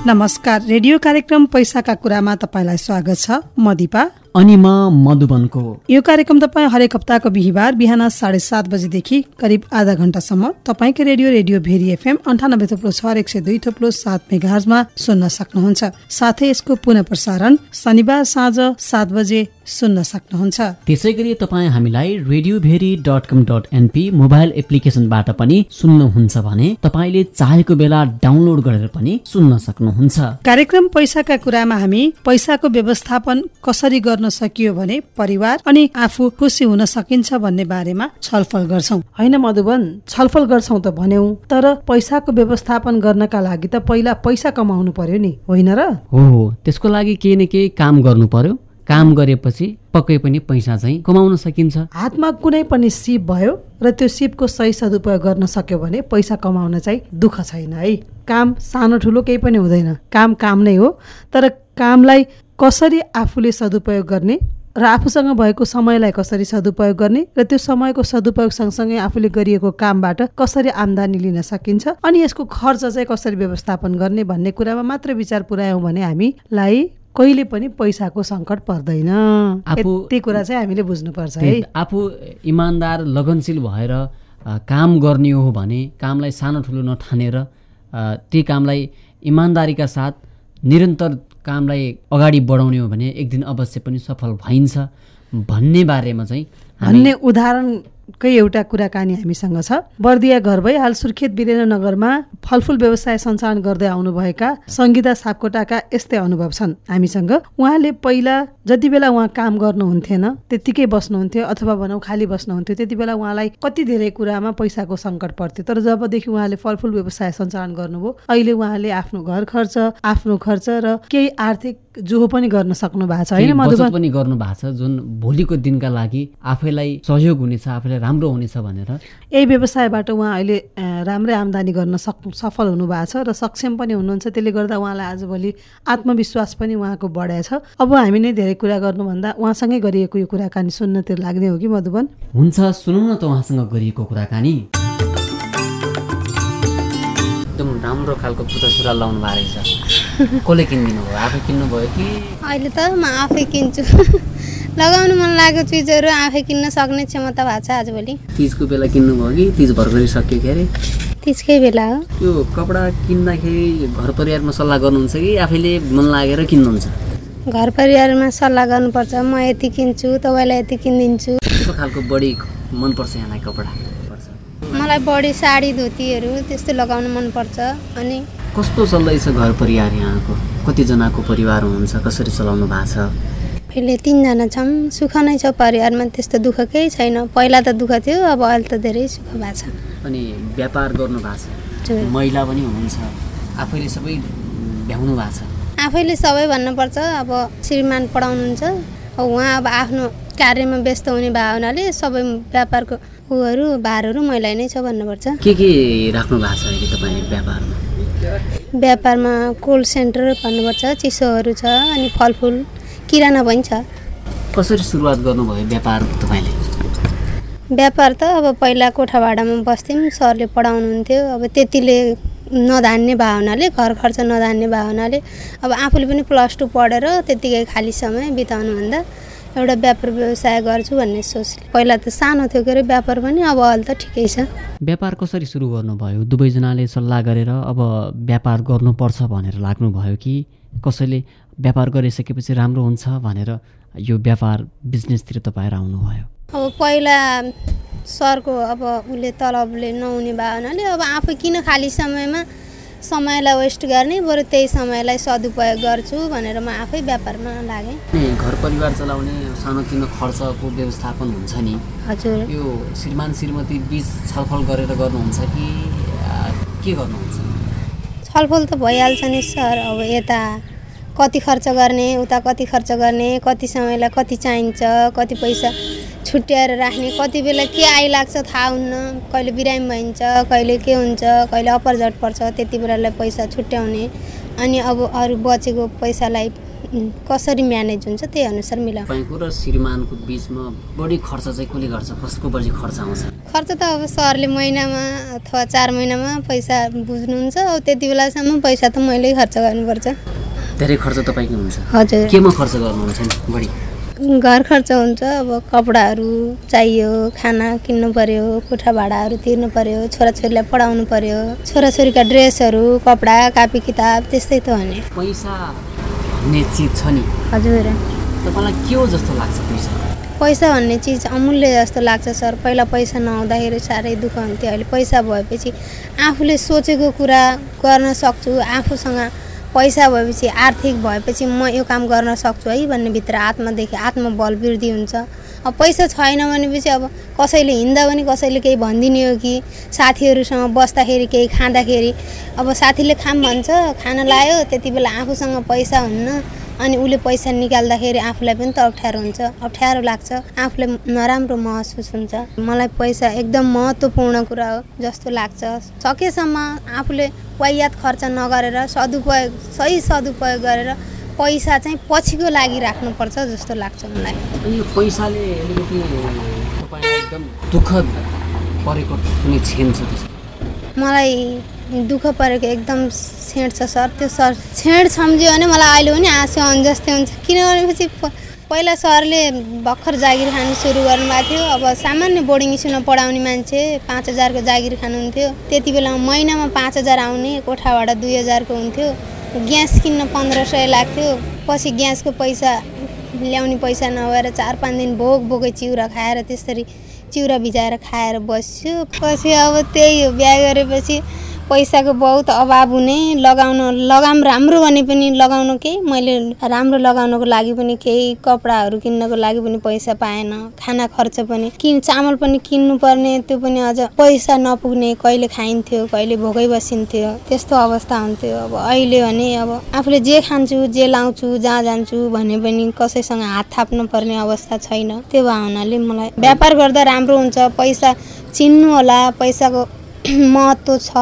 नमस्कार, रेडियो कार्यक्रम पैसाका कुरामा तपाईलाई स्वागत छ। म दिपा अनि म मधुबनको। यो कार्यक्रम तपाईँ हरेक हप्ताको बिहिबार बिहान 7:30 बजेदेखि करिब आधा घण्टासम्म तपाईकै रेडियो भेरी एफएम 98.6 102.7 मेगाहर्जमा सुन्न सक्नुहुन्छ। साथै यसको पुनः प्रसारण शनिबार साँझ 7 बजे सुन्न सक्नुहुन्छ। त्यसैगरी तपाईँ हामीलाई radioveri.com.np मोबाइल एप्लिकेसनबाट पनि सुन्नुहुन्छ भने तपाईले चाहेको बेला डाउनलोड गरेर पनि सुन्न सक्नुहुन्छ। कार्यक्रम पैसाका कुरामा हामी पैसाको व्यवस्थापन कसरी गर्न सकियो भने परिवार अनि आफू खुसी हुन सकिन्छ भन्ने बारेमा छलफल गर्छौं। हैन मधुबन, छलफल गर्छौं त भन्यौ, तर पैसाको व्यवस्थापन गर्नका लागि त पहिला पैसा कमाउनु पर्यो नि, होइन र? हो, त्यसको लागि केही न केही काम गर्नु पर्यो। काम गरेपछि पक्कै पनि पैसा चाहिँ कमाउन सकिन्छ। हातमा कुनै पनि सिप भयो र त्यो सिपको सही सदुपयोग गर्न सक्यो भने पैसा कमाउन चाहिँ दुःख छैन है। काम सानो ठुलो केही पनि हुँदैन, काम नै हो। तर कामलाई कसरी आफूले सदुपयोग गर्ने र आफूसँग भएको समयलाई कसरी सदुपयोग गर्ने र त्यो समयको सदुपयोग सँगसँगै आफूले गरिएको कामबाट कसरी आम्दानी लिन सकिन्छ अनि यसको खर्च चाहिँ कसरी व्यवस्थापन गर्ने भन्ने कुरामा मात्र विचार पुर्यायौं भने हामीलाई कहिले पनि पैसाको संकट पर्दैन। यति कुरा चाहिँ हामीले बुझ्नुपर्छ है। आफू इमान्दार लगनशील भएर काम गर्ने हो भने कामलाई सानो ठुलो नठानेर ती कामलाई इमान्दारीका साथ निरन्तर कामलाई अगाडि बढाउने हो भने एक दिन अवश्य पनि सफल भइन्छ भन्ने बारेमा चाहिँ भन्ने उदाहरणकै एउटा कुराकानी हामीसँग छ। बर्दिया घर भई हाल सुर्खेत वीरेन्द्रनगरमा फलफुल व्यवसाय सञ्चालन गर्दै आउनुभएका सङ्गीता सापकोटाका यस्तै अनुभव छन् हामीसँग। उहाँले पहिला जति बेला उहाँ काम गर्नुहुन्थेन त्यतिकै बस्नुहुन्थ्यो अथवा भनौँ खाली बस्नुहुन्थ्यो, त्यति बेला उहाँलाई कति धेरै कुरामा पैसाको सङ्कट पर्थ्यो। तर जबदेखि उहाँले फलफुल व्यवसाय सञ्चालन गर्नुभयो अहिले उहाँले आफ्नो घर खर्च, आफ्नो खर्च र केही आर्थिक जोहो पनि गर्न सक्नु भएको छ, होइन मधुबन? पनि गर्नु भएको छ, जुन भोलिको दिनका लागि आफैलाई सहयोग हुनेछ, आफैलाई राम्रो हुनेछ भनेर यही व्यवसायबाट उहाँ अहिले राम्रै आम्दानी गर्न सफल हुनुभएको छ र सक्षम पनि हुनुहुन्छ। त्यसले गर्दा उहाँलाई आजभोलि आत्मविश्वास पनि उहाँको बढाएको छ। अब हामी नै धेरै कुरा गर्नुभन्दा उहाँसँगै गरिएको यो कुराकानी सुन्नतिर लाग्ने हो कि मधुबन? हुन्छ, सुनौ न त उहाँसँग गरिएको कुराकानी। एकदम राम्रो खालको पुता सुरुवाल लाउनु भएको रहेछ। कसले किनिदिनु भयो? आफै किन्नु भयो कि? अहिले त म आफै किन्छु। लगाउनु मन लागेको चिजहरू आफै किन्न सक्ने क्षमता भएको छ आजभोलि। तीजको बेला किन्नु भयो कि तीज भर्खरै सक्यो के अरे? तीजकै बेला हो। यो कपडा किन्दाखेरि घर परिवारमा सल्लाह गर्नुहुन्छ कि आफैले मन लागेर किन्नुहुन्छ? घर परिवारमा सल्लाह गर्नुपर्छ। म यति किन्छु, तपाईँलाई यति किनिदिन्छु। कस्तो खालको बढी मनपर्छ यहाँलाई कपडा? मलाई बढी साडी धोतीहरू त्यस्तो लगाउनु मनपर्छ। अनि कस्तो चल्दैछ घर परिवार यहाँको? कतिजनाको परिवार हुनुहुन्छ? कसरी चलाउनु भएको छ? अहिले 3 जना छौँ। सुख नै छ परिवारमा, त्यस्तो दुःख केही छैन। पहिला त दुःख थियो, अब अहिले त धेरै सुख भएको छ। अनि व्यापार गर्नु भएको छ, महिला पनि हुनुहुन्छ, आफैले सबै भ्याउनु भएको छ? आफैले सबै भन्नुपर्छ। अब श्रीमान पढाउनुहुन्छ, अब उहाँ अब आफ्नो कार्यमा व्यस्त हुने भयो हुनाले सबै व्यापारको उहरू भारहरू महिला नै छ भन्नुपर्छ। के राख्नु भएको छ अहिले तपाईँले व्यापारमा? व्यापारमा कोल्ड सेन्टर भन्नुपर्छ, चिसोहरू छ, अनि फलफुल किराना पनि छ। कसरी सुरुवात गर्नुभयो व्यापार तपाईँले? व्यापार त अब पहिला कोठा भाडामा बस्थ्यौँ, सरले पढाउनुहुन्थ्यो। अब त्यतिले नधान्ने भयो हुनाले, घर खर्च नधान्ने भयो हुनाले अब आफूले पनि +2 पढेर त्यतिकै खाली समय बिताउनुभन्दा एउटा व्यापार व्यवसाय गर्छु भन्ने सोचले। पहिला त सानो थियो के अरे व्यापार पनि, अब अहिले त ठिकै छ। व्यापार कसरी सुरु गर्नुभयो? दुवैजनाले सल्लाह गरेर अब व्यापार गर्नुपर्छ भनेर लाग्नुभयो कि कसैले व्यापार गरिसकेपछि राम्रो हुन्छ भनेर यो व्यापार बिजनेसतिर तपाईँ आउनुभयो? अब पहिला सरको अब उसले तलबले नहुने भयो हुनाले अब आफै किन खाली समयमा समयलाई वेस्ट गर्ने, बरु त्यही समयलाई सदुपयोग गर्छु भनेर म आफै व्यापारमा लागेँ। घर परिवार चलाउने सानोतिनो खर्चको व्यवस्थापन हुन्छ नि? हजुर। यो श्रीमान श्रीमती बीच छलफल गरेर गर्नुहुन्छ कि के गर्नुहुन्छ? छलफल त भइहाल्छ नि सर। अब यता कति खर्च गर्ने, उता कति खर्च गर्ने, कति समयलाई कति चाहिन्छ, कति पैसा छुट्याएर राख्ने, कति बेला के आइलाग्छ थाहा हुन्न, कहिले बिरामी भइन्छ, कहिले के हुन्छ, कहिले अपरझट पर्छ, त्यति बेलालाई पैसा छुट्याउने अनि अब अरू बचेको पैसालाई कसरी म्यानेज हुन्छ त्यही अनुसार मिलाउँ। तपाईँको र श्रीमानको बिचमा बढी खर्च चाहिँ कसले गर्छ, कसको बढी खर्च आउँछ? खर्च त अब सरले महिनामा अथवा 4 महिनामा पैसा बुझ्नुहुन्छ, अब त्यति बेलासम्म पैसा त मैले खर्च गर्नुपर्छ। धेरै खर्च तपाईँको हुन्छ? हजुर। केमा खर्च गर्नुहुन्छ नि बढी? घर खर्च हुन्छ, अब कपडाहरू चाहियो, खाना किन्नु पर्यो, कोठा भाडाहरू तिर्नु पर्यो, छोराछोरीलाई पढाउनु पर्यो, छोराछोरीका ड्रेसहरू, कपडा, कापी किताब त्यस्तै त हो नि। पैसा भन्ने चिज छ नि, हजुर, तपाईँलाई के हो जस्तो लाग्छ? पैसा भन्ने चिज अमूल्य जस्तो लाग्छ सर। पहिला पैसा नहुँदाखेरि साह्रै दुःख हुन्थ्यो, अहिले पैसा भएपछि आफूले सोचेको कुरा गर्न सक्छु, आफूसँग पैसा भएपछि आर्थिक भएपछि म यो काम गर्न सक्छु है भन्ने भित्र आत्मदेखि आत्मबल वृद्धि हुन्छ। अब पैसा छैन भनेपछि अब कसैले हिँड्दा पनि कसैले केही भनिदिने हो कि साथीहरूसँग बस्दाखेरि केही खाँदाखेरि अब साथीले खाम भन्छ, खाना लायो, त्यति बेला आफूसँग पैसा हुन्न, अनि उसले पैसा निकाल्दाखेरि आफूलाई पनि त अप्ठ्यारो हुन्छ, अप्ठ्यारो लाग्छ, आफूलाई नराम्रो महसुस हुन्छ। मलाई पैसा एकदम महत्त्वपूर्ण कुरा हो जस्तो लाग्छ। सकेसम्म आफूले वाहियात खर्च नगरेर सही सदुपयोग गरेर पैसा चाहिँ पछिको लागि राख्नुपर्छ जस्तो लाग्छ मलाई। अनि यो पैसाले अलिकति तपाईँलाई एकदम दुःख परेको कुनै क्षण छ त्यस्तो? मलाई दुःख परेको एकदम छेड छ सर। त्यो सर छेड सम्झ्यो भने मलाई अहिले पनि आँसु आउनु जस्तै हुन्छ। किनभनेपछि पहिला सरले भर्खर जागिर खानु सुरु गर्नुभएको थियो। अब सामान्य बोर्डिङ स्कुलमा पढाउने मान्छे 5,000 को जागिर खानुहुन्थ्यो। त्यति बेला महिनामा 5,000 आउने, कोठा भाडा 2,000 को हुन्थ्यो, ग्यास किन्न 1,500 लाग्थ्यो। पछि ग्यासको पैसा ल्याउने पैसा नभएर 4-5 दिन भोकै चिउरा खाएर त्यसरी चिउरा भिजाएर खाएर बस्यो। पछि अब त्यही हो, बिहा गरेपछि पैसाको बहुत अभाव हुने, लगाम राम्रो भने पनि लगाउनु केही, मैले राम्रो लगाउनको लागि पनि केही, कपडाहरू किन्नको लागि पनि पैसा पाएन, खाना खर्च पनि चामल पनि किन्नुपर्ने, त्यो पनि अझ पैसा नपुग्ने, कहिले खाइन्थ्यो कहिले भोकै बसिन्थ्यो, त्यस्तो अवस्था हुन्थ्यो। अब अहिले भने अब आफूले जे खान्छु जे लाउँछु जहाँ जान्छु भने पनि कसैसँग हात थाप्नु पर्ने अवस्था छैन। त्यो भावनाले मलाई व्यापार गर्दा राम्रो हुन्छ। पैसा चिन्नु होला, पैसाको महत्त्व छ।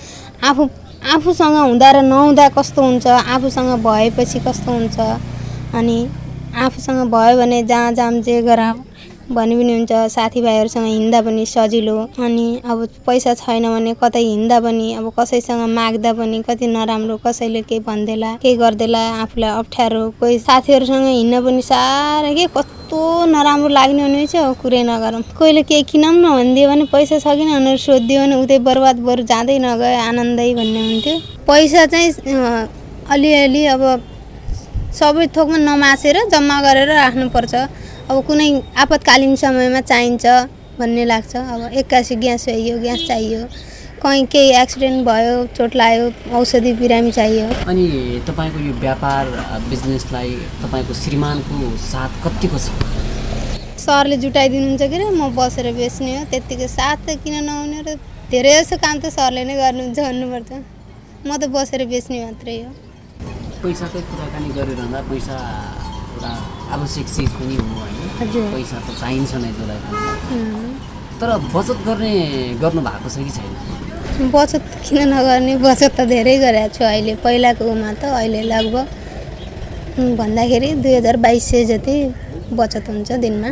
आफूसँग हुँदा र नहुँदा कस्तो हुन्छ, आफूसँग भएपछि कस्तो हुन्छ, अनि आफूसँग भयो भने जहाँ जाम जे गर भने पनि हुन्छ, साथीभाइहरूसँग हिँड्दा पनि सजिलो। अनि अब पैसा छैन भने कतै हिँड्दा पनि अब कसैसँग माग्दा पनि कति नराम्रो, कसैले केही भन्देला केही गर्देला, आफूलाई अप्ठ्यारो, कोही साथीहरूसँग हिँड्न पनि साह्रै के कस्तो नराम्रो लाग्ने हुने चाहिँ कुरै नगरौँ। कोहीले केही किनौँ न भनिदियो भने पैसा छ किन भनेर सोधिदियो भने उतै बर्बाद, बरु जाँदै नगए आनन्दै भन्ने हुन्थ्यो। पैसा चाहिँ अलिअलि अब सबै थोकमा नमासेर जम्मा गरेर राख्नुपर्छ। अब कुनै आपतकालीन समयमा चाहिन्छ भन्ने लाग्छ। अब 81 ग्यास चाहियो, कहीँ केही एक्सिडेन्ट भयो, चोट लाग्यो, औषधि बिरामी चाहियो। अनि तपाईँको यो व्यापार बिजनेसलाई तपाईँको श्रीमानको साथ कतिको छ? सरले जुटाइदिनुहुन्छ कि म बसेर बेच्ने हो, त्यत्तिकै साथ त किन नहुने र धेरै जस्तो काम त सरले नै गर्नुहुन्छ भन्नुपर्छ। म त बसेर बेच्ने मात्रै हो। पैसाको कुराकानी गरिरहँदा पैसा एउटा आवश्यक चिज पनि हो होइन, पैसा त चाहिन्छ नै जसलाई पनि। तर बचत गर्नु भएको छ कि छैन? बचत किन नगर्ने, बचत त धेरै गरेको छु अहिले। पहिलाकोमा त अहिले लगभग भन्दाखेरि 2,200 जति बचत हुन्छ दिनमा।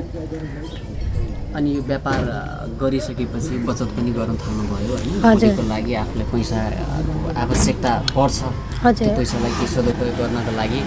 अनि यो व्यापार गरिसकेपछि बचत पनि गर्न थाल्नुभयो होइन? भोलिको लागि आफूलाई पैसाको आवश्यकता पर्छ, त्यो पैसालाई केही सदुपयोग गर्नको लागि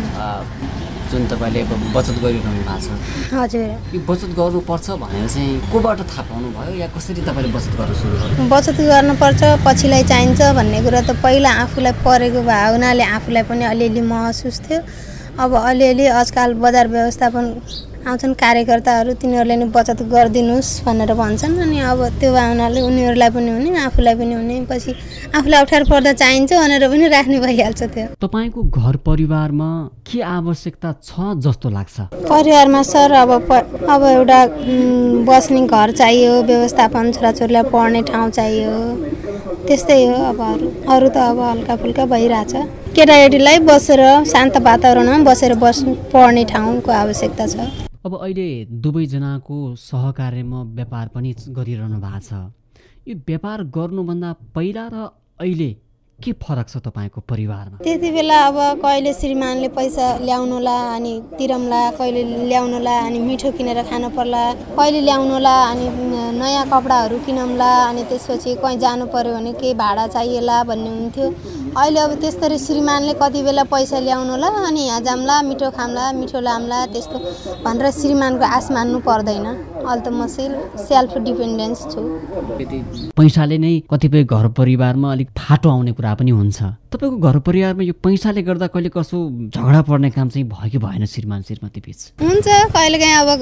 जुन तपाईँले बचत गरिरहनु भएको छ। हजुर, यो बचत गर्नुपर्छ भनेर चाहिँ कोबाट थाहा पाउनु भयो या कसरी तपाईँले बचत गर्न सुरु गर्नु? बचत गर्नुपर्छ, पछिलाई चाहिन्छ भन्ने कुरा त पहिला आफूलाई परेको भए हुनाले आफूलाई पनि अलिअलि महसुस थियो। अब अलिअलि आजकल बजार व्यवस्थापन आउँछन् कार्यकर्ताहरू, तिनीहरूले नै बचत गरिदिनुहोस् भनेर भन्छन्। अनि अब त्यो भावनाले उनीहरूलाई पनि हुने, आफूलाई पनि हुने, पछि आफूलाई अप्ठ्यारो पर्दा चाहिन्छ भनेर पनि राख्ने भइहाल्छ। त्यो तपाईँको घर परिवारमा के आवश्यकता छ जस्तो लाग्छ? परिवारमा सर अब एउटा बस्ने घर चाहियो, व्यवस्थापन, छोराछोरीलाई पढ्ने ठाउँ चाहियो, त्यस्तै हो। अब अरू त अब हल्का फुल्का भइरहेछ। केटाकेटीलाई बसेर शान्त वातावरणमा बसेर पढ्ने ठाउँको आवश्यकता छ। अब अहिले दुवैजनाको सहकार्यमा व्यापार पनि गरिरहनु भएको छ। यो व्यापार गर्नुभन्दा पहिला र अहिले के फरक छ तपाईँको परिवारमा? त्यति बेला अब कहिले श्रीमानले पैसा ल्याउनुला अनि तिरौँला, कहिले ल्याउनुला अनि मिठो किनेर खानु पर्ला, कहिले ल्याउनुला अनि नयाँ कपडाहरू किनौँला, अनि त्यसपछि कहीँ जानु पर्यो भने केही भाडा चाहिएला भन्ने हुन्थ्यो। अहिले अब त्यस्तरी श्रीमानले कति बेला पैसा ल्याउनुला अनि यहाँ जाम्ला, मिठो खाम्ला, मिठो लाम्ला, त्यस्तो भनेर श्रीमानको आश मान्नु पर्दैन। अहिले त म सेल्फ डिपेन्डेन्स छु। पैसाले नै कतिपय घर परिवारमा अलिक फाटो आउने कुरा पनि हुन्छ। तपाईँको घर परिवारमा यो पैसाले गर्दा कहिले कसो झगडा पर्ने काम चाहिँ भयो कि भएन श्रीमती बीच? हुन्छ, कहिलेकाहीँ अब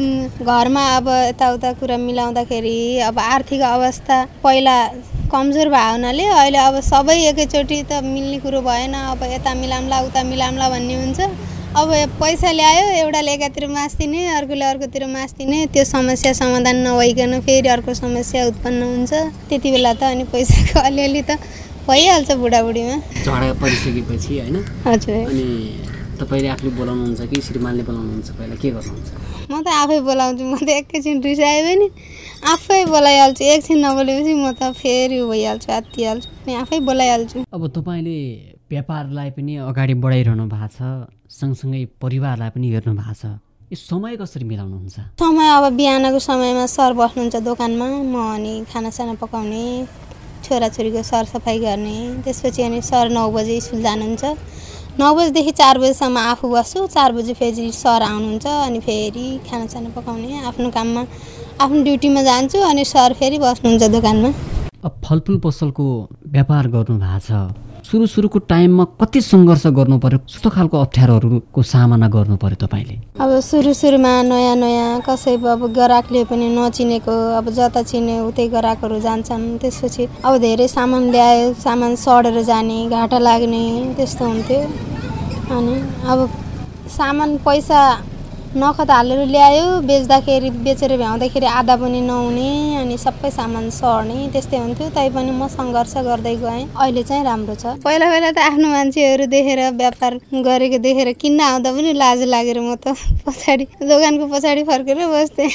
घरमा अब यताउता कुरा मिलाउँदाखेरि अब आर्थिक अवस्था पहिला कमजोर भयो हुनाले अहिले अब सबै एकैचोटि त मिल्ने कुरो भएन। अब यता मिलाउँला उता मिलाउँला भन्ने हुन्छ। अब पैसा ल्यायो, एउटाले एकातिर मास्दिने, अर्कोले अर्कोतिर मास्दिने, त्यो समस्या समाधान नभइकन फेरि अर्को समस्या उत्पन्न हुन्छ। त्यति बेला त अनि पैसाको अलिअलि त भइहाल्छ बुढाबुढीमा झगडा परिसकेपछि, होइन? हजुर। अनि तपाईँले आफूले बोलाउनुहुन्छ कि श्रीमानले बोलाउनुहुन्छ? पहिला के गर्नुहुन्छ? म त आफै बोलाउँछु। म त एकैछिन रिसायो भने आफै बोलाइहाल्छु। एकछिन नबोलेपछि म त फेरि भइहाल्छु, आत्तिहाल्छु अनि आफै बोलाइहाल्छु। अब तपाईँले व्यापारलाई पनि अगाडि बढाइरहनु भएको छ, सँगसँगै परिवारलाई पनि हेर्नु भएको छ। यो समय कसरी मिलाउनुहुन्छ? समय अब बिहानको समयमा सर बस्नुहुन्छ दोकानमा, म अनि खानासाना पकाउने, छोराछोरीको सरसफाइ गर्ने, त्यसपछि अनि सर 9 बजे स्कुल जानुहुन्छ। 9 बजेदेखि 4 बजेसम्म आफू बस्छु। 4 बजे फेरि सर आउनुहुन्छ अनि फेरि खानासाना पकाउने, आफ्नो काममा आफ्नो ड्युटीमा जान्छु अनि सर फेरि बस्नुहुन्छ दोकानमा। अब फलफुल पसलको व्यापार गर्नु भएको छ, सुरुको टाइममा कति सङ्घर्ष गर्नु पर्यो? कस्तो खालको अप्ठ्यारोहरूको सामना गर्नु पर्यो तपाईँले? अब सुरुमा नयाँ कसै अब ग्राहकले पनि नचिनेको, अब जता चिने उतै ग्राहकहरू जान्छन्। त्यसपछि अब धेरै सामान ल्यायो, सामान सडेर जाने, घाटा लाग्ने, त्यस्तो हुन्थ्यो। अनि अब सामान पैसा नखत हालेर ल्यायो, बेचेर भ्याउँदाखेरि आधा पनि नहुने, अनि सबै सामान सर्ने, त्यस्तै हुन्थ्यो। तैपनि म सङ्घर्ष गर्दै गएँ। अहिले चाहिँ राम्रो छ। पहिला त आफ्नो मान्छेहरू देखेर, व्यापार गरेको देखेर किन्न आउँदा पनि लाज लागेर म त दोकानको पछाडि फर्केर बस्थेँ।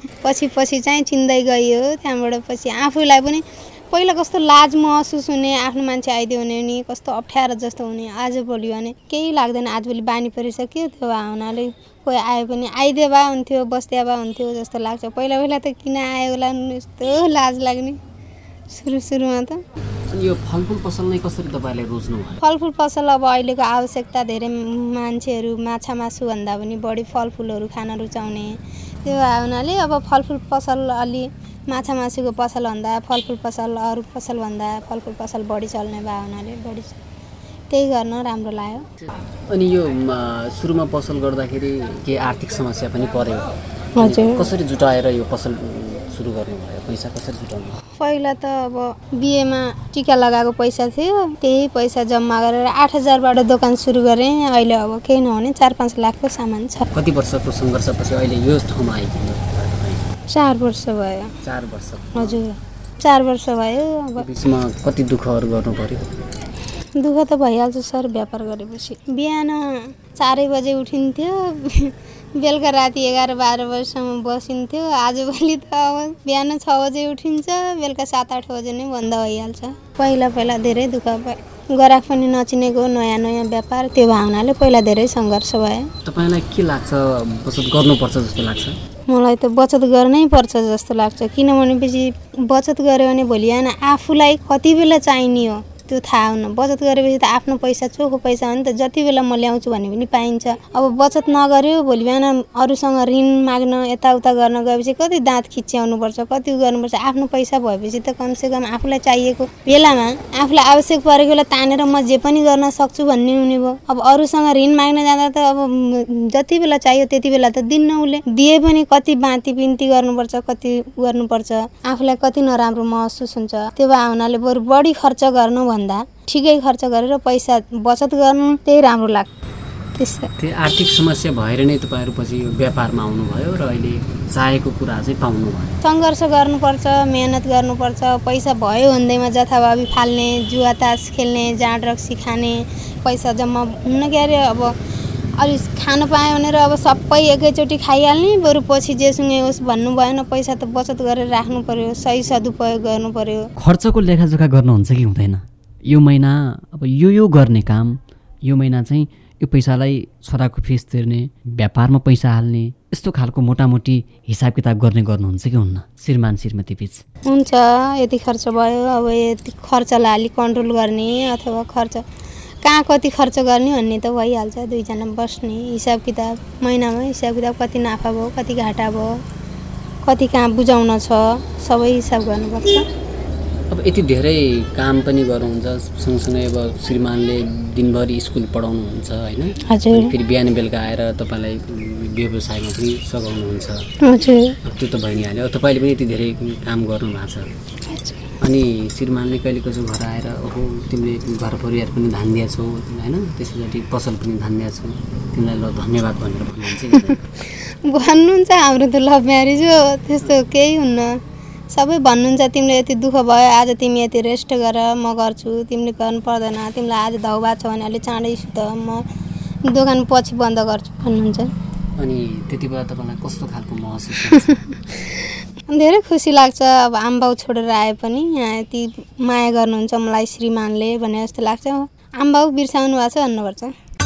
पछि चाहिँ चिन्दै गइयो। त्यहाँबाट पछि आफूलाई पनि पहिला कस्तो लाज महसुस हुने, आफ्नो मान्छे आइदियो भने कस्तो अप्ठ्यारो जस्तो हुने। आजभोलि भने केही लाग्दैन, आजभोलि बानी परिसक्यो। त्यो हुनाले कोही आयो पनि आइदिए भए हुन्थ्यो, बस्दिया भए हुन्थ्यो जस्तो लाग्छ। पहिला त किन आयो होला यस्तो लाज लाग्ने सुरुमा त। अनि यो फलफुल पसल नै कसरी तपाईँले रोज्नु भयो? फलफुल पसल अब अहिलेको आवश्यकता धेरै मान्छेहरू माछा मासु भन्दा पनि बढी फलफुलहरू खान रुचाउने, त्यो हुनाले अब फलफुल पसल अलि माछा मासुको पसल भन्दा फलफुल पसल, अरू पसल भन्दा फलफुल पसल बढी चल्ने भए हुनाले बढी त्यही गर्न राम्रो लाग्यो। अनि यो सुरुमा पसल गर्दाखेरि के आर्थिक समस्या पनि पर्यो? हजुर। कसरी जुटाएर यो पसल सुरु गर्नुभयो? पैसा कसरी जुटाउनु? पहिला त अब बिहेमा टिका लगाएको पैसा थियो, त्यही पैसा जम्मा गरेर 8,000बाट दोकान सुरु गरेँ। अहिले अब केही नहुने 4-5 लाखको सामान छ। कति वर्षको सङ्घर्षपछि अहिले यो ठाउँमा आइपुग्नु? 4 वर्ष भयो। 4 वर्ष? हजुर, 4 वर्ष भयो। अब बिचमा कति दुःखहरू गर्नु पर्यो? दुःख त भइहाल्छ सर, व्यापार गरेपछि। बिहान 4 बजे उठिन्थ्यो, बेलुका राति 11-12 बजीसम्म बसिन्थ्यो। आजभोलि त अब बिहान 6 बजे उठिन्छ, बेलुका 7-8 बजे नै बन्द भइहाल्छ। पहिला धेरै दुःख भयो। ग्राहक पनि नचिनेको, नयाँ व्यापार, त्यो भावनाले पहिला धेरै सङ्घर्ष भयो। तपाईँलाई के लाग्छ, बचत गर्नुपर्छ जस्तो लाग्छ? मलाई त बचत गर्नै पर्छ जस्तो लाग्छ। किनभनेपछि बचत गऱ्यो भने भोलि बिहान आफूलाई कति बेला चाहिने हो त्यो थाहा हुन। बचत गरेपछि त आफ्नो पैसा चोखो पैसा हो नि त, जति बेला म ल्याउँछु भने पनि पाइन्छ। अब बचत नगर्यो भोलि बिहान अरूसँग ऋण माग्न यताउता गर्न गएपछि कति दाँत खिच्याउनुपर्छ, कति गर्नुपर्छ। आफ्नो पैसा भएपछि त कमसेकम आफूलाई चाहिएको बेलामा, आफूलाई आवश्यक परेको बेला तानेर म जे पनि गर्न सक्छु भन्ने हुने भयो। अब अरूसँग ऋण माग्न जाँदा त अब जति बेला चाहियो त्यति बेला त दिन्न, उसले दिए पनि कति बाँती बिन्ती गर्नुपर्छ, कति गर्नुपर्छ, आफूलाई कति नराम्रो महसुस हुन्छ। त्यो भए हुनाले बरु बढी खर्च गर्नु भन्दा ठिकै खर्च गरेर पैसा बचत गर्नु त्यही राम्रो लाग्छ। त्यो आर्थिक समस्या भएर नै तपाईँहरू पछि यो व्यापारमा आउनुभयो र अहिले चाहेको कुरा चाहिँ पाउनुभयो। सङ्घर्ष गर्नुपर्छ, मेहनत गर्नुपर्छ। पैसा भयो भन्दैमा जथाभावी फाल्ने, जुवा तास खेल्ने, जाँड रक्सी खाने, पैसा जम्मा हुन के अरे अब अलिक खानु पायो भनेर अब सबै एकैचोटि खाइहाल्ने, बरु पछि जेसँगै होस् भन्नु भएन। पैसा त बचत गरेर राख्नु पर्यो, सही सदुपयोग गर्नु पर्यो। खर्चको लेखाजोखा गर्नुहुन्छ कि हुँदैन? यो महिना अब यो गर्ने काम, यो महिना चाहिँ यो पैसालाई छोराको फिस तिर्ने, व्यापारमा पैसा हाल्ने, यस्तो खालको मोटामोटी हिसाब किताब गर्नुहुन्छ कि हुन्न श्रीमान श्रीमती बीच? हुन्छ, यति खर्च भयो, अब यति खर्चलाई अलिक कन्ट्रोल गर्ने अथवा खर्च कहाँ कति खर्च गर्ने भन्ने त भइहाल्छ। दुईजना बस्ने हिसाब किताब, महिनामा हिसाब किताब कति नाफा भयो, कति घाटा भयो, कति कहाँ बुझाउन छ, सबै हिसाब गर्नुपर्छ। अब यति धेरै काम पनि गर्नुहुन्छ, सँगसँगै अब श्रीमानले दिनभरि स्कुल पढाउनुहुन्छ होइन? हजुर। फेरि बिहान बेलुका आएर तपाईँलाई व्यवसायमा पनि सघाउनुहुन्छ। हजुर। त्यो त भइ नै हाल्यो। तपाईँले पनि यति धेरै काम गर्नुभएको छ। अनि श्रीमानले कहिले कसो घर आएर ओहो तिमीले घर परिवार पनि ध्यान दिएछौ होइन, त्यस पछाडि पसल पनि ध्यान दिएछौ, तिमीलाई ल धन्यवाद भनेर भन्नुहुन्छ? भन्नुहुन्छ, हाम्रो त लभ म्यारेज हो, त्यस्तो केही हुन्न। सबै भन्नुहुन्छ तिमीले यति दुःख भयो, आज तिमी यति रेस्ट गर, म गर्छु, तिमीले गर्नु पर्दैन, तिमीलाई आज धौबा छ भने अलि चाँडै सुत, म दोकान पछि बन्द गर्छु भन्नुहुन्छ। अनि त्यति बेला तपाईँलाई कस्तो खालको महसुस हुन्छ? धेरै खुसी लाग्छ। अब आमाबाउ छोडेर आए पनि यहाँ यति माया गर्नुहुन्छ मलाई श्रीमानले भने जस्तो लाग्छ। आमाबाउ बिर्साउनु भएको छ भन्नुपर्छ।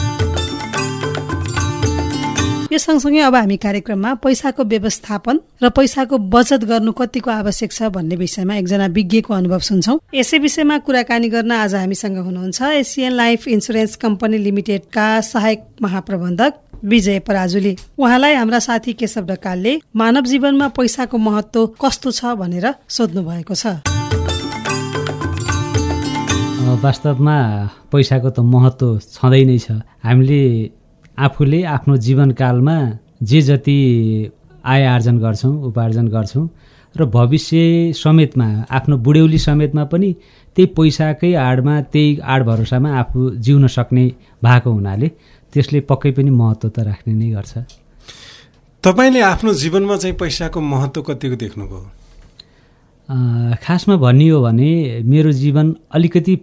यो सँगसँगै अब हामी कार्यक्रममा पैसाको व्यवस्थापन र पैसाको बचत गर्नु कतिको आवश्यक छ भन्ने विषयमा एकजना विज्ञको अनुभव सुन्छौं। यसै विषयमा कुराकानी गर्न आज हामीसँग हुनुहुन्छ एसियन लाइफ इन्सुरेन्स कम्पनी लिमिटेडका सहायक महाप्रबन्धक विजय पराजुली। उहाँलाई हाम्रा साथी केशव ढकालले मानव जीवनमा पैसाको महत्व कस्तो छ भनेर सोध्नु भएको छ। वास्तवमा पैसाको त महत्व छँदै नै छ। हामीले आफूले आफ्नो जीवनकालमा जे जति आय आर्जन गर्छौँ, उपार्जन गर्छौँ र भविष्य समेतमा आफ्नो बुढ्यौली समेतमा पनि त्यही पैसाकै आडमा, त्यही आड भरोसामा आफू जिउन सक्ने भएको हुनाले त्यसले पक्कै पनि महत्त्व त राख्ने नै गर्छ। तपाईँले आफ्नो जीवनमा चाहिँ पैसाको महत्त्व कतिको देख्नुभयो? खासमा भन्ने हो भने मेरो जीवन अलिकति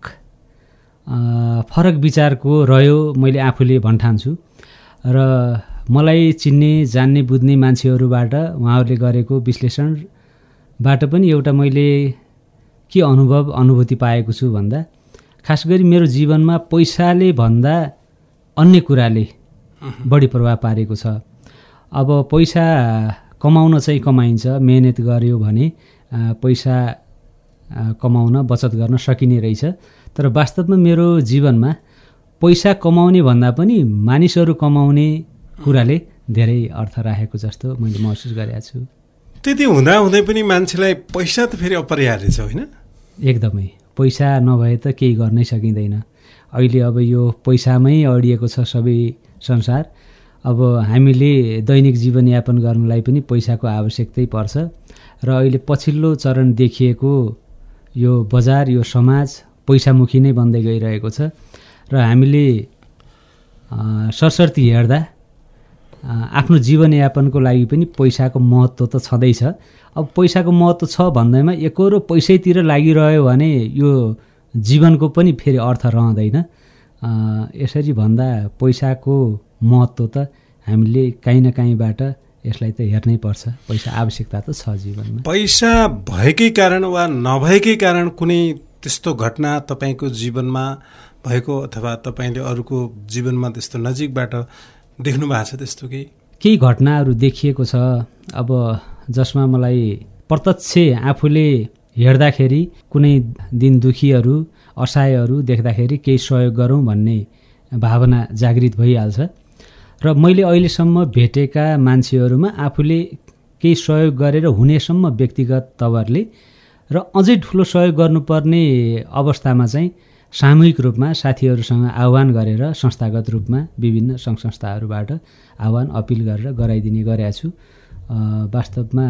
फरक विचारको रह्यो, मैले आफूले भन्ठान्छु। र मलाई चिन्ने जान्ने बुझ्ने मान्छेहरूबाट उहाँहरूले गरेको विश्लेषणबाट पनि एउटा मैले के अनुभूति पाएको छु भन्दा खास गरी मेरो जीवनमा पैसाले भन्दा अन्य कुराले बढी प्रभाव पारेको छ। अब पैसा कमाउन चाहिँ कमाइन्छ, मेहनत गर्यो भने पैसा कमाउन, बचत गर्न सकिने रहेछ। तर वास्तवमा मेरो जीवनमा पैसा कमाउने भन्दा पनि मानिसहरू कमाउने कुराले धेरै अर्थ राखेको जस्तो मैले महसुस गरेको छु। त्यति हुँदाहुँदै पनि मान्छेलाई पैसा त फेरि अपरिहार्य छ होइन? एकदमै, पैसा नभए त केही गर्नै सकिँदैन। अहिले अब यो पैसामै अडिएको छ सबै संसार। अब हामीले दैनिक जीवनयापन गर्नलाई पनि पैसाको आवश्यकतै पर्छ। र अहिले पछिल्लो चरण देखिएको यो बजार, यो समाज पैसामुखी नै बन्दै गइरहेको छ। र हामीले सरसर्ती हेर्दा आफ्नो जीवनयापनको लागि पनि पैसाको महत्त्व त छँदैछ। अब पैसाको महत्त्व छ भन्दैमा एकरो पैसैतिर लागिरह्यो भने यो जीवनको पनि फेरि अर्थ रहँदैन। यसरी भन्दा पैसाको महत्त्व त हामीले काहीँ न काहीँबाट यसलाई त हेर्नै पर्छ। पैसा आवश्यकता त छ जीवनमा। पैसा भएकै कारण वा नभएकै कारण कुनै त्यस्तो घटना तपाईँको जीवनमा भएको अथवा तपाईँले अरूको जीवनमा त्यस्तो नजिकबाट देख्नु भएको छ त्यस्तो केही घटनाहरू देखिएको छ। अब जसमा मलाई प्रत्यक्ष आफूले हेर्दाखेरि कुनै दिन दुखीहरू, असहायहरू देख्दाखेरि केही सहयोग गरौँ भन्ने भावना जागृत भइहाल्छ। र मैले अहिलेसम्म भेटेका मान्छेहरूमा आफूले केही सहयोग गरेर हुनेसम्म व्यक्तिगत तवरले र अझै ठुलो सहयोग गर्नुपर्ने अवस्थामा चाहिँ सामूहिक रूपमा साथीहरूसँग आह्वान गरेर संस्थागत रूपमा विभिन्न सङ्घ संस्थाहरूबाट आह्वान अपिल गरेर गराइदिने गरेका छु। वास्तवमा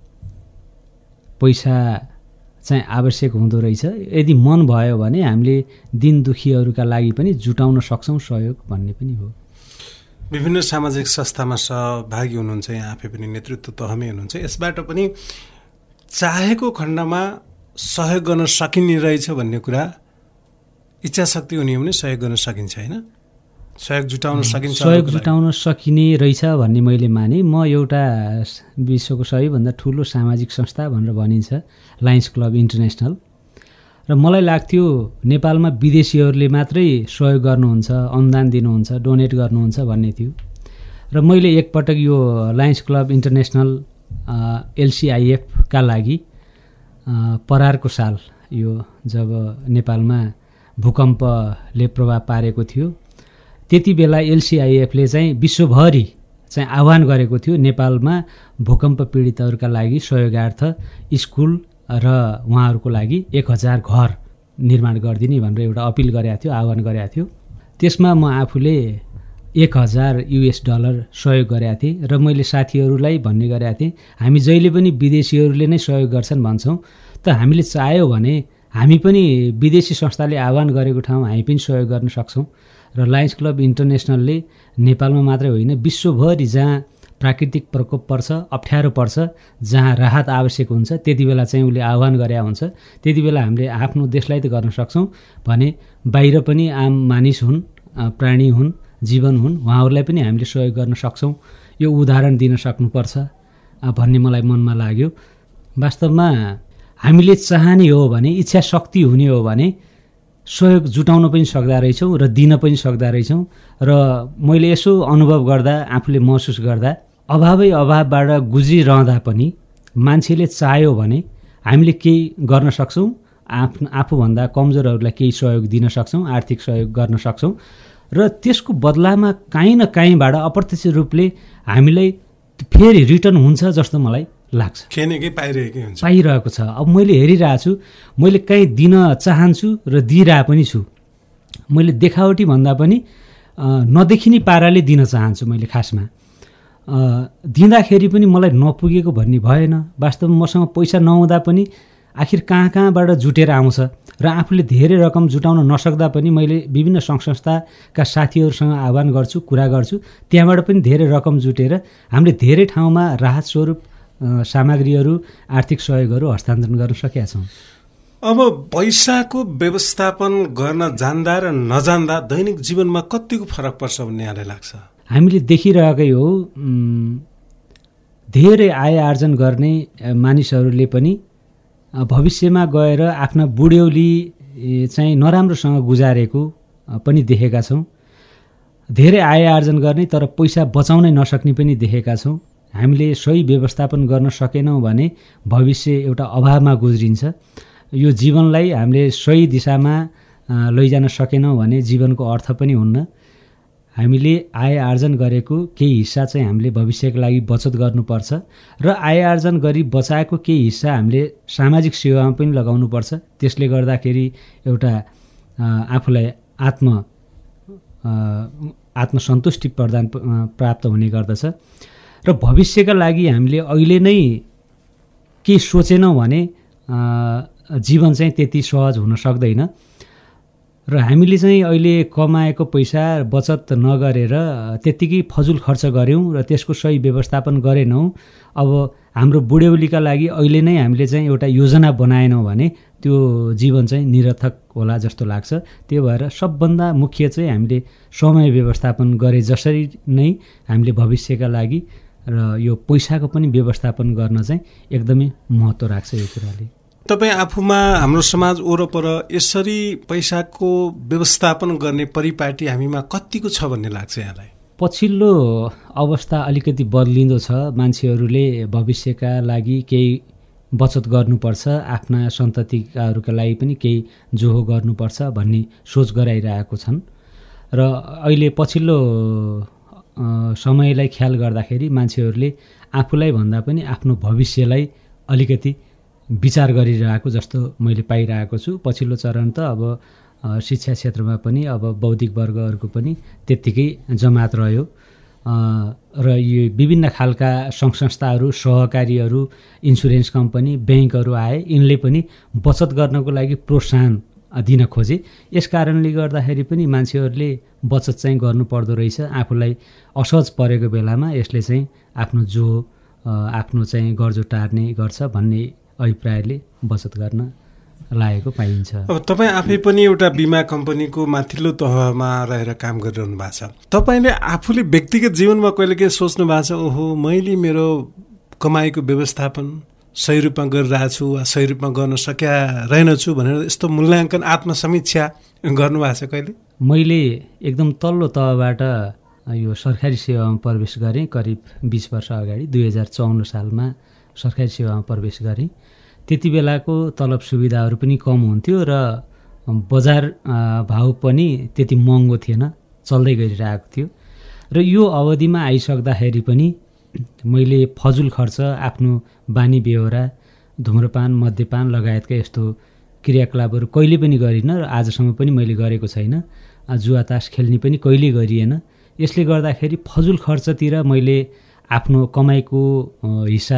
पैसा चाहिँ आवश्यक हुँदो रहेछ। यदि मन भयो भने हामीले दिन दुखीहरूका लागि पनि जुटाउन सक्छौँ सहयोग भन्ने पनि हो। विभिन्न सामाजिक संस्थामा सहभागी हुनुहुन्छ, यहाँ आफै पनि नेतृत्व तहमै हुनुहुन्छ। यसबाट पनि चाहेको खण्डमा सहयोग गर्न सकिने रहेछ भन्ने कुरा, इच्छा शक्ति हुने हो भने सहयोग गर्न सकिन्छ होइन? सहयोग जुटाउन सकिन्छ, सहयोग जुटाउन सकिने रहेछ भन्ने मैले माने। म एउटा विश्वको सबैभन्दा ठुलो सामाजिक संस्था भनेर भनिन्छ लायन्स क्लब इन्टरनेसनल। र मलाई लाग्थ्यो नेपालमा विदेशीहरूले मात्रै सहयोग गर्नुहुन्छ, अनुदान दिनुहुन्छ, डोनेट गर्नुहुन्छ भन्ने थियो। र मैले एकपटक यो लायन्स क्लब इन्टरनेसनल LCIF का लागि परारको साल यो जब नेपालमा भूकम्पले प्रभाव पारेको थियो त्यति बेला LCIF-ले चाहिँ विश्वभरि चाहिँ आह्वान गरेको थियो नेपालमा भूकम्प पीडितहरूका लागि सहयोगार्थ स्कुल र उहाँहरूको लागि 1000 घर निर्माण गरिदिने भनेर एउटा अपिल गरेको थियो, आह्वान गरेको थियो। त्यसमा म आफूले $1000 सहयोग गरेका थिएँ र मैले साथीहरूलाई भन्ने गरेका थिएँ हामी जहिले पनि विदेशीहरूले नै सहयोग गर्छन् भन्छौँ, त हामीले चाह्यो भने हामी पनि विदेशी संस्थाले आह्वान गरेको ठाउँमा हामी पनि सहयोग गर्न सक्छौँ। र लायन्स क्लब इन्टरनेसनलले नेपालमा मात्रै होइन विश्वभरि जहाँ प्राकृतिक प्रकोप पर्छ, अप्ठ्यारो पर्छ, जहाँ राहत आवश्यक हुन्छ त्यति बेला चाहिँ उसले आह्वान गरे हुन्छ। त्यति बेला हामीले आफ्नो देशलाई त गर्न सक्छौँ भने बाहिर पनि आम मानिस हुन्, प्राणी हुन्, जीवन हुन्, उहाँहरूलाई पनि हामीले सहयोग गर्न सक्छौँ, यो उदाहरण दिन सक्नुपर्छ भन्ने मलाई मनमा लाग्यो। वास्तवमा हामीले चाहने हो भने, इच्छा शक्ति हुने हो भने सहयोग जुटाउन पनि सक्दा रहेछौँ र दिन पनि सक्दा रहेछौँ। र मैले यसो अनुभव गर्दा, आफूले महसुस गर्दा अभावै अभावबाट गुज्रिरहँदा पनि मान्छेले चाह्यो भने हामीले केही गर्न सक्छौँ, आफूभन्दा कमजोरहरूलाई केही सहयोग दिन सक्छौँ, आर्थिक सहयोग गर्न सक्छौँ र त्यसको बदलामा काहीँ न काहीँबाट अप्रत्यक्ष रूपले हामीलाई फेरि रिटर्न हुन्छ जस्तो मलाई लाग्छ। पाइरहेको छ। अब मैले हेरिरहेको छु, मैले कहीँ दिन चाहन्छु र दिइरहेको पनि छु। मैले देखावटी भन्दा पनि नदेखिने पाराले दिन चाहन्छु। मैले खासमा दिँदाखेरि पनि मलाई नपुगेको भन्ने भएन। वास्तवमा मसँग पैसा नहुँदा पनि आखिर कहाँबाट जुटेर आउँछ र आफूले धेरै रकम जुटाउन नसक्दा पनि मैले विभिन्न सङ्घ संस्थाका साथीहरूसँग आह्वान गर्छु, कुरा गर्छु, त्यहाँबाट पनि धेरै रकम जुटेर हामीले धेरै ठाउँमा राहत स्वरूप सामग्रीहरू, आर्थिक सहयोगहरू हस्तान्तरण गर्न सकेका छौँ। अब पैसाको व्यवस्थापन गर्न जान्दा र नजान्दा दैनिक जीवनमा कतिको फरक पर्छ भन्ने यहाँलाई लाग्छ? हामीले देखिरहेकै हो, धेरै आय आर्जन गर्ने मानिसहरूले पनि भविष्यमा गएर आफ्ना बुढ्यौली चाहिँ नराम्रोसँग गुजारेको पनि देखेका छौँ। धेरै आय आर्जन गर्ने तर पैसा बचाउनै नसक्ने पनि देखेका छौँ। हामीले सही व्यवस्थापन गर्न सकेनौँ भने भविष्य एउटा अभावमा गुज्रिन्छ। यो जीवनलाई हामीले सही दिशामा लैजान सकेनौँ भने जीवनको अर्थ पनि हुन्न। हामीले आय आर्जन गरेको केही हिस्सा चाहिँ हामीले भविष्यको लागि बचत गर्नुपर्छ र आय आर्जन गरी बचाएको केही हिस्सा हामीले सामाजिक सेवामा पनि लगाउनुपर्छ। त्यसले गर्दाखेरि एउटा आफूलाई आत्मसन्तुष्टि प्राप्त हुने गर्दछ र भविष्यका लागि हामीले अहिले नै केही सोचेनौँ भने जीवन चाहिँ त्यति सहज हुन सक्दैन। र हामीले चाहिँ अहिले कमाएको पैसा बचत नगरेर त्यत्तिकै फजुल खर्च गऱ्यौँ र त्यसको सही व्यवस्थापन गरेनौँ। अब हाम्रो बुढ्यौलीका लागि अहिले नै हामीले चाहिँ एउटा योजना बनाएनौँ भने त्यो जीवन चाहिँ निरर्थक होला जस्तो लाग्छ। त्यो भएर सबभन्दा मुख्य चाहिँ हामीले समय व्यवस्थापन गरे जसरी नै हामीले भविष्यका लागि र यो पैसाको पनि व्यवस्थापन गर्न चाहिँ एकदमै महत्त्व राख्छ यो कुराले। तपाईँ आफूमा हाम्रो समाज वरपर यसरी पैसाको व्यवस्थापन गर्ने परिपाटी हामीमा कतिको छ भन्ने लाग्छ यहाँलाई? पछिल्लो अवस्था अलिकति बदलिँदो छ। मान्छेहरूले भविष्यका लागि केही बचत गर्नुपर्छ, आफ्ना सन्ततिहरूका लागि पनि केही जोहो गर्नुपर्छ भन्ने सोच गराइरहेको छन्। र अहिले पछिल्लो समयलाई ख्याल गर्दाखेरि मान्छेहरूले आफूलाई भन्दा पनि आफ्नो भविष्यलाई अलिकति विचार गरिरहेको जस्तो मैले पाइरहेको छु। पछिल्लो चरण त अब शिक्षा क्षेत्रमा पनि अब बौद्धिक वर्गहरूको पनि त्यत्तिकै जमात रह्यो र यो विभिन्न खालका सङ्घ संस्थाहरू, सहकारीहरू, इन्सुरेन्स कम्पनी, ब्याङ्कहरू आए। यिनले पनि बचत गर्नको लागि प्रोत्साहन दिन खोजे। यस कारणले गर्दाखेरि पनि मान्छेहरूले बचत चाहिँ गर्नुपर्दो रहेछ। आफूलाई असहज परेको बेलामा यसले चाहिँ आफ्नो चाहिँ गर्जो टार्ने गर्छ भन्ने अभिप्रायले बचत गर्न लागेको पाइन्छ। अब तपाईँ आफै पनि एउटा बिमा कम्पनीको माथिल्लो तहमा रहेर काम गरिरहनु भएको छ। तपाईँले आफूले व्यक्तिगत जीवनमा कहिले के सोच्नु भएको छ, ओहो मैले मेरो कमाइको व्यवस्थापन सही रूपमा गरिरहेको छु वा सही रूपमा गर्न सकिया रहेनछु भनेर यस्तो मूल्याङ्कन आत्मसमीक्षा गर्नुभएको छ कहिले? मैले एकदम तल्लो तहबाट यो सरकारी सेवामा प्रवेश गरेँ। करिब 20 वर्ष अगाडि 2054 सालमा सरकारी सेवामा प्रवेश गरेँ। त्यति बेलाको तलब सुविधाहरू पनि कम हुन्थ्यो र बजार भाउ पनि त्यति महँगो थिएन, चल्दै गइरहेको थियो। र यो अवधिमा आइसक्दाखेरि पनि मैले फजुल खर्च, आफ्नो बानी बेहोरा, धुम्रपान, मद्यपान लगायतका यस्तो क्रियाकलापहरू कहिले पनि गरिनँ र आजसम्म पनि मैले गरेको छैन। जुवा तास खेल्ने पनि कहिल्यै गरिएन। यसले गर्दाखेरि फजुल खर्चतिर मैले आफ्नो कमाइको हिस्सा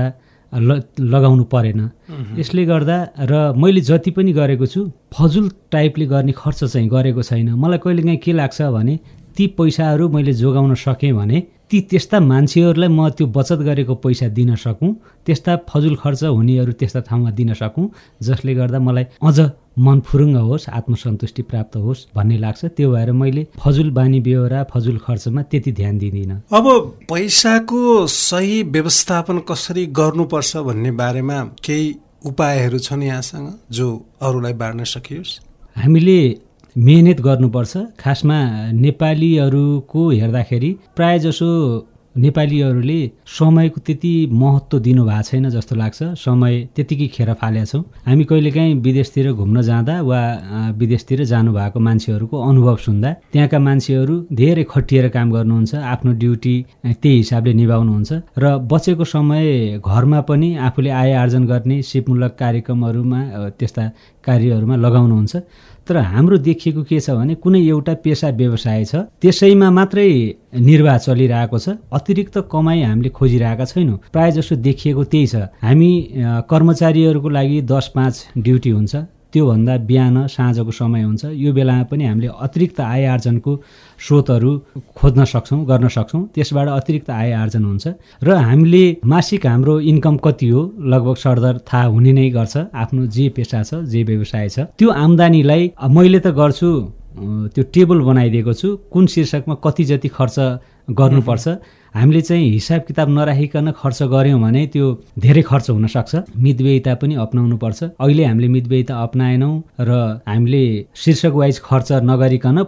लगाउनु परेन। यसले गर्दा र मैले जति पनि गरेको छु फजुल टाइपले गर्ने खर्च चाहिँ गरेको छैन। मलाई कहिलेकाहीँ के लाग्छ भने ती पैसाहरू मैले जोगाउन सकेँ भने त्यस्ता मान्छेहरूलाई म त्यो बचत गरेको पैसा दिन सकूँ, त्यस्ता फजुल खर्च हुनेहरू त्यस्ता ठाउँमा दिन सकूँ जसले गर्दा मलाई अझ मन फुरुङ्ग होस्, आत्मसन्तुष्टि प्राप्त होस् भन्ने लाग्छ। त्यो भएर मैले फजुल बानी बेहोरा, फजुल खर्चमा त्यति ध्यान दिँदिनँ। अब पैसाको सही व्यवस्थापन कसरी गर्नुपर्छ भन्ने बारेमा केही उपायहरू छन् यहाँसँग जो अरूलाई बाँड्न सकियोस्? हामीले मेहनत गर्नुपर्छ। खासमा नेपालीहरूको हेर्दाखेरि प्रायःजसो नेपालीहरूले समयको त्यति महत्त्व दिनुभएको छैन जस्तो लाग्छ। समय त्यतिकै खेर फालेका छौँ। हामी कहिलेकाहीँ विदेशतिर घुम्न जाँदा वा विदेशतिर जानुभएको मान्छेहरूको अनुभव सुन्दा त्यहाँका मान्छेहरू धेरै खटिएर काम गर्नुहुन्छ, आफ्नो ड्युटी त्यही हिसाबले निभाउनुहुन्छ र बचेको समय घरमा पनि आफूले आय आर्जन गर्ने सिपमूलक कार्यक्रमहरूमा, त्यस्ता कार्यहरूमा लगाउनुहुन्छ। तर हाम्रो देखिएको के छ भने कुनै एउटा पेसा व्यवसाय छ, त्यसैमा मात्रै निर्वाह चलिरहेको छ। अतिरिक्त कमाई हामीले खोजिरहेका छैनौँ। प्रायःजसो देखिएको त्यही छ। हामी कर्मचारीहरूको लागि 10-5 ड्युटी हुन्छ, त्योभन्दा बिहान साँझको समय हुन्छ। यो बेलामा पनि हामीले अतिरिक्त आय आर्जनको स्रोतहरू खोज्न सक्छौँ, गर्न सक्छौँ। त्यसबाट अतिरिक्त आय आर्जन हुन्छ र हामीले मासिक हाम्रो इन्कम कति हो लगभग सरदर थाहा हुने नै गर्छ। आफ्नो जे पेसा छ, जे व्यवसाय छ, त्यो आम्दानीलाई मैले त गर्छु, त्यो टेबल बनाइदिएको छु, कुन शीर्षकमा कति जति खर्च गर्नुपर्छ। हामीले चाहिँ हिसाब किताब नराखिकन खर्च गऱ्यौँ भने त्यो धेरै खर्च हुनसक्छ। मितव्ययिता पनि अपनाउनु पर्छ। अहिले हामीले मितव्ययिता अपनाएनौँ र हामीले शीर्षक वाइज खर्च नगरिकन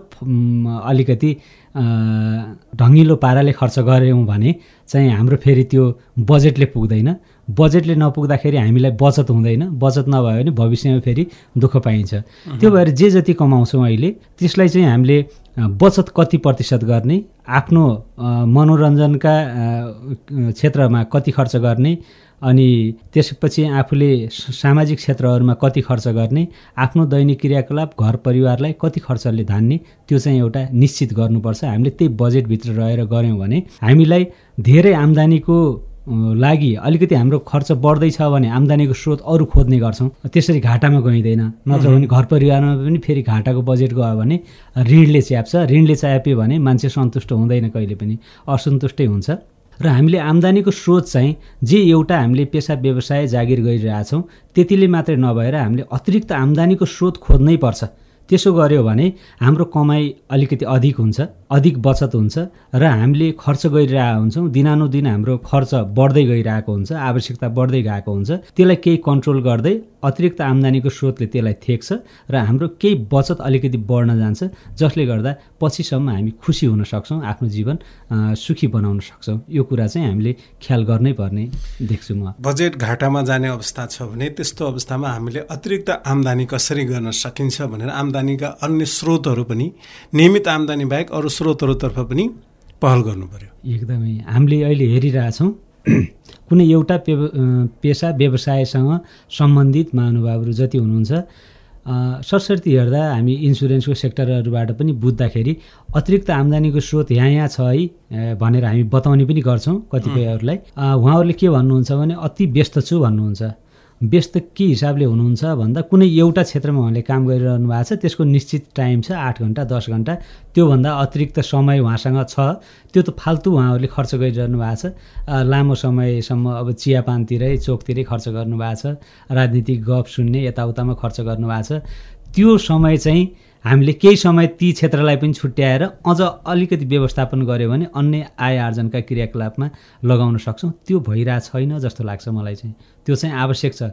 अलिकति ढङ्गिलो पाराले खर्च गऱ्यौँ भने चाहिँ हाम्रो फेरि त्यो बजेटले पुग्दैन। बजेटले नपुग्दाखेरि हामीलाई बचत हुँदैन। बचत नभयो भने भविष्यमा फेरि दुःख पाइन्छ। त्यो भएर जे जति कमाउँछौँ अहिले त्यसलाई चाहिँ हामीले बचत कति प्रतिशत गर्ने, आफ्नो मनोरञ्जनका क्षेत्रमा कति खर्च गर्ने, अनि त्यसपछि आफूले सामाजिक क्षेत्रहरूमा कति खर्च गर्ने, आफ्नो दैनिक क्रियाकलाप, घर परिवारलाई कति खर्चले धान्ने, त्यो चाहिँ एउटा निश्चित गर्नुपर्छ। हामीले त्यही बजेटभित्र रहेर गऱ्यौँ भने हामीलाई धेरै आम्दानीको लागि अलिकति हाम्रो खर्च बढ्दैछ भने आम्दानीको स्रोत अरू खोज्ने गर्छौँ। त्यसरी घाटामा गइँदैन। नत्र भने घर परिवारमा पनि फेरि घाटाको बजेट गयो भने ऋणले च्याप्छ। ऋणले च्याप्यो भने मान्छे सन्तुष्ट हुँदैन, कहिले पनि असन्तुष्टै हुन्छ। र हामीले आम्दानीको स्रोत चाहिँ जे एउटा हामीले पेसा व्यवसाय जागिर गरिरहेछौँ त्यतिले मात्रै नभएर हामीले अतिरिक्त आम्दानीको स्रोत खोज्नै पर्छ। त्यसो गर्यो भने हाम्रो कमाई अलिकति अधिक हुन्छ, अधिक बचत हुन्छ र हामीले खर्च गरिरहेका हुन्छौँ। दिनानुदिन हाम्रो खर्च बढ्दै गइरहेको हुन्छ, आवश्यकता बढ्दै गएको हुन्छ। त्यसलाई केही कन्ट्रोल गर्दै अतिरिक्त आम्दानीको स्रोतले त्यसलाई थेक्छ र हाम्रो केही बचत अलिकति बढ्न जान्छ, जसले गर्दा पछिसम्म हामी खुसी हुन सक्छौँ, आफ्नो जीवन सुखी बनाउन सक्छौँ। यो कुरा चाहिँ हामीले ख्याल गर्नै पर्ने देख्छु म। बजेट घाटामा जाने अवस्था छ भने त्यस्तो अवस्थामा हामीले अतिरिक्त आम्दानी कसरी गर्न सकिन्छ भनेर आम्दानीका अन्य स्रोतहरू पनि, नियमित आम्दानी बाहेक अरू स्रोतहरूतर्फ पनि पहल गर्नु पर्यो। एकदमै हामीले अहिले हेरिरहेछौँ कुनै एउटा पेसा व्यवसायसँग सम्बन्धित महानुभावहरू जति हुनुहुन्छ, सरसर्ती हेर्दा हामी इन्सुरेन्सको सेक्टरहरूबाट पनि बुझ्दाखेरि अतिरिक्त आम्दानीको स्रोत यहाँ छ है भनेर हामी बताउने पनि गर्छौँ कतिपयहरूलाई। उहाँहरूले के भन्नुहुन्छ भने अति व्यस्त छु भन्नुहुन्छ। व्यस्त के हिसाबले हुनुहुन्छ भन्दा कुनै एउटा क्षेत्रमा उहाँले काम गरिरहनु भएको छ, त्यसको निश्चित टाइम छ 8 घन्टा 10 घन्टा, त्योभन्दा अतिरिक्त समय उहाँसँग छ, त्यो त फाल्तु उहाँहरूले खर्च गरिरहनु भएको छ। लामो समयसम्म अब चियापानतिरै चोकतिरै खर्च गर्नुभएको छ, राजनीतिक गफ सुन्ने यताउतामा खर्च गर्नुभएको छ। त्यो समय चाहिँ हामीले केही समय ती क्षेत्रलाई पनि छुट्याएर अझ अलिकति व्यवस्थापन गऱ्यो भने अन्य आय आर्जनका क्रियाकलापमा लगाउन सक्छौँ। त्यो भइरहेको छैन जस्तो लाग्छ मलाई चाहिँ। त्यो चाहिँ आवश्यक छ।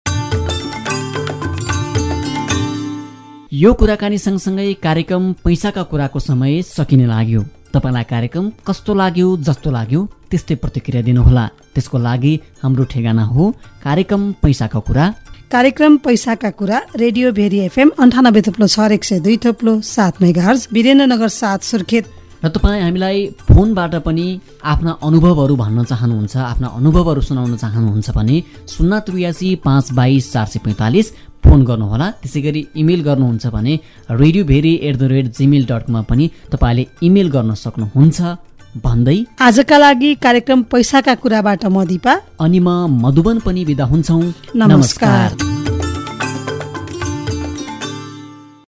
यो कुराकानी सँगसँगै कार्यक्रम पैसाका कुराको समय सकिने लाग्यो। तपाईँलाई कार्यक्रम कस्तो लाग्यो, जस्तो लाग्यो त्यस्तै प्रतिक्रिया दिनुहोला। त्यसको लागि हाम्रो ठेगाना हो कार्यक्रम पैसाका कुरा। कार्यक्रम पैसाका कुरा radio Bheri FM 98.6 megahertz Birendranagar 7 Surkhet. र तपाईँ हामीलाई फोनबाट पनि आफ्ना अनुभवहरू भन्न चाहनुहुन्छ, आफ्ना अनुभवहरू सुनाउन चाहनुहुन्छ भने 083 522 445 फोन गर्नुहोला। त्यसै गरी इमेल गर्नुहुन्छ भने radiobheri@gmail.com मा पनि तपाईँले इमेल गर्न सक्नुहुन्छ भन्दै आजका लागि कार्यक्रम पैसाका कुराबाट म दिपा अनि म मधुबन पनि बिदा हुन्छौँ। नमस्कार।